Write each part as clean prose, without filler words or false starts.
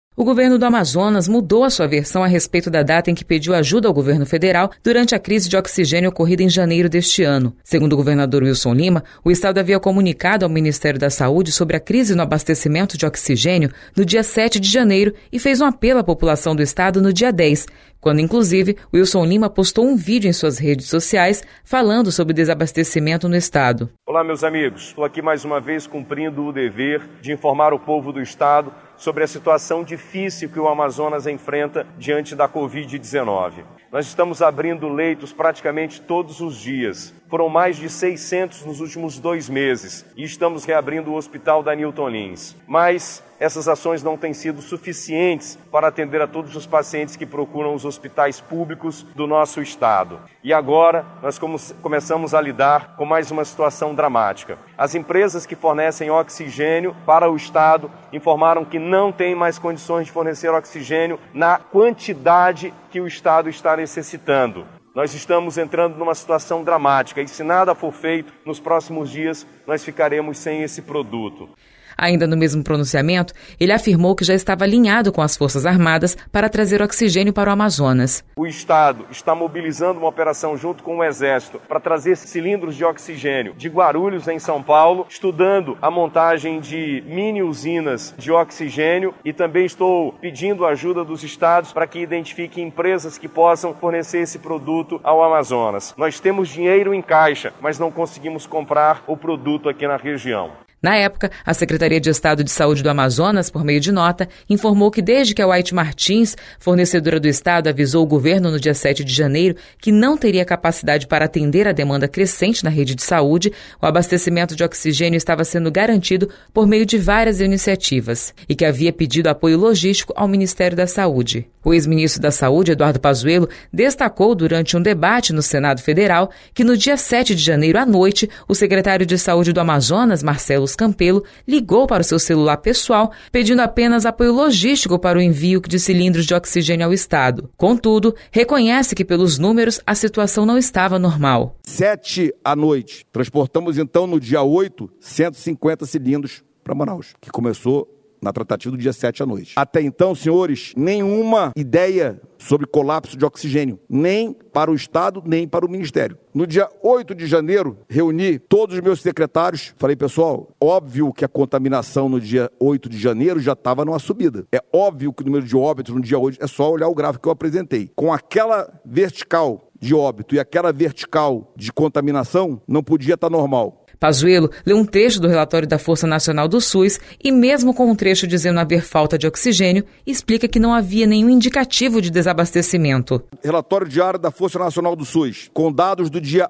O governo do Amazonas mudou a sua versão a respeito da data em que pediu ajuda ao governo federal durante a crise de oxigênio ocorrida em janeiro deste ano. Segundo o governador Wilson Lima, o estado havia comunicado ao Ministério da Saúde sobre a crise no abastecimento de oxigênio no dia 7 de janeiro e fez um apelo à população do estado no dia 10, quando, inclusive, Wilson Lima postou um vídeo em suas redes sociais falando sobre o desabastecimento no estado. Olá, meus amigos. Estou aqui mais uma vez cumprindo o dever de informar o povo do estado sobre a situação difícil que o Amazonas enfrenta diante da Covid-19. Nós estamos abrindo leitos praticamente todos os dias. Foram mais de 600 nos últimos 2 meses e estamos reabrindo o Hospital da Newton Lins. Mas essas ações não têm sido suficientes para atender a todos os pacientes que procuram os hospitais públicos do nosso estado. E agora nós começamos a lidar com mais uma situação dramática. As empresas que fornecem oxigênio para o estado informaram que não têm mais condições de fornecer oxigênio na quantidade que o estado está necessitando. Nós estamos entrando numa situação dramática e se nada for feito, nos próximos dias nós ficaremos sem esse produto. Ainda no mesmo pronunciamento, ele afirmou que já estava alinhado com as Forças Armadas para trazer oxigênio para o Amazonas. O Estado está mobilizando uma operação junto com o Exército para trazer cilindros de oxigênio de Guarulhos, em São Paulo, estudando a montagem de mini usinas de oxigênio e também estou pedindo a ajuda dos estados para que identifiquem empresas que possam fornecer esse produto ao Amazonas. Nós temos dinheiro em caixa, mas não conseguimos comprar o produto aqui na região. Na época, a Secretaria de Estado de Saúde do Amazonas, por meio de nota, informou que desde que a White Martins, fornecedora do estado, avisou o governo no dia 7 de janeiro que não teria capacidade para atender a demanda crescente na rede de saúde, o abastecimento de oxigênio estava sendo garantido por meio de várias iniciativas e que havia pedido apoio logístico ao Ministério da Saúde. O ex-ministro da Saúde, Eduardo Pazuello, destacou durante um debate no Senado Federal que no dia 7 de janeiro à noite, o secretário de Saúde do Amazonas, Marcelo Campelo, ligou para o seu celular pessoal pedindo apenas apoio logístico para o envio de cilindros de oxigênio ao estado. Contudo, reconhece que pelos números a situação não estava normal. 7 à noite, transportamos então no dia 8, 150 cilindros para Manaus, que começou na tratativa do dia 7 à noite. Até então, senhores, nenhuma ideia sobre colapso de oxigênio, nem para o Estado, nem para o Ministério. No dia 8 de janeiro, reuni todos os meus secretários, falei, pessoal, óbvio que a contaminação no dia 8 de janeiro já estava numa subida. É óbvio que o número de óbitos no dia 8, é só olhar o gráfico que eu apresentei. Com aquela vertical de óbito e aquela vertical de contaminação, não podia estar normal. Pazuello leu um trecho do relatório da Força Nacional do SUS e, mesmo com um trecho dizendo haver falta de oxigênio, explica que não havia nenhum indicativo de desabastecimento. Relatório diário da Força Nacional do SUS, com dados do dia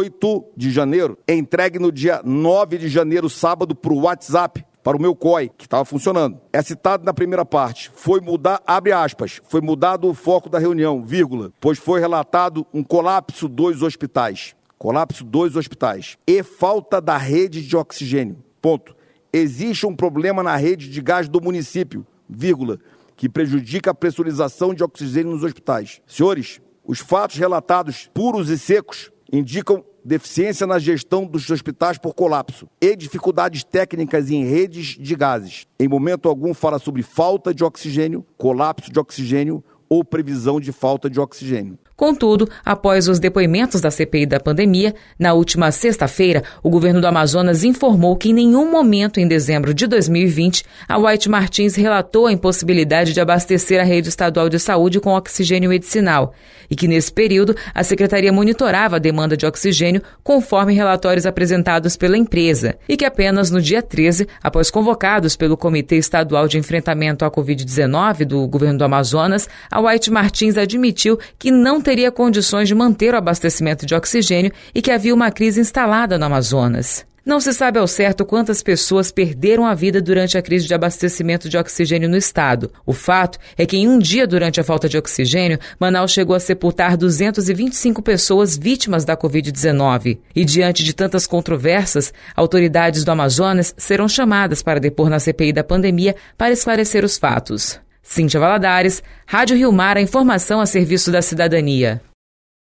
8 de janeiro, entregue no dia 9 de janeiro, sábado, para o WhatsApp, para o meu COI, que estava funcionando. É citado na primeira parte, foi mudar, abre aspas, foi mudado o foco da reunião, vírgula, pois foi relatado um colapso 2 hospitais. Colapso 2 hospitais e falta da rede de oxigênio. Ponto. Existe um problema na rede de gás do município, vírgula, que prejudica a pressurização de oxigênio nos hospitais. Senhores, os fatos relatados puros e secos indicam deficiência na gestão dos hospitais por colapso e dificuldades técnicas em redes de gases. Em momento algum fala sobre falta de oxigênio, colapso de oxigênio ou previsão de falta de oxigênio. Contudo, após os depoimentos da CPI da pandemia, na última sexta-feira, o governo do Amazonas informou que em nenhum momento em dezembro de 2020, a White Martins relatou a impossibilidade de abastecer a rede estadual de saúde com oxigênio medicinal e que, nesse período, a secretaria monitorava a demanda de oxigênio conforme relatórios apresentados pela empresa e que apenas no dia 13, após convocados pelo Comitê Estadual de Enfrentamento à Covid-19 do governo do Amazonas, a White Martins admitiu que não teria condições de manter o abastecimento de oxigênio e que havia uma crise instalada no Amazonas. Não se sabe ao certo quantas pessoas perderam a vida durante a crise de abastecimento de oxigênio no estado. O fato é que em um dia durante a falta de oxigênio, Manaus chegou a sepultar 225 pessoas vítimas da Covid-19. E diante de tantas controvérsias, autoridades do Amazonas serão chamadas para depor na CPI da pandemia para esclarecer os fatos. Cíntia Valadares, Rádio Rio Mar, a informação a serviço da cidadania.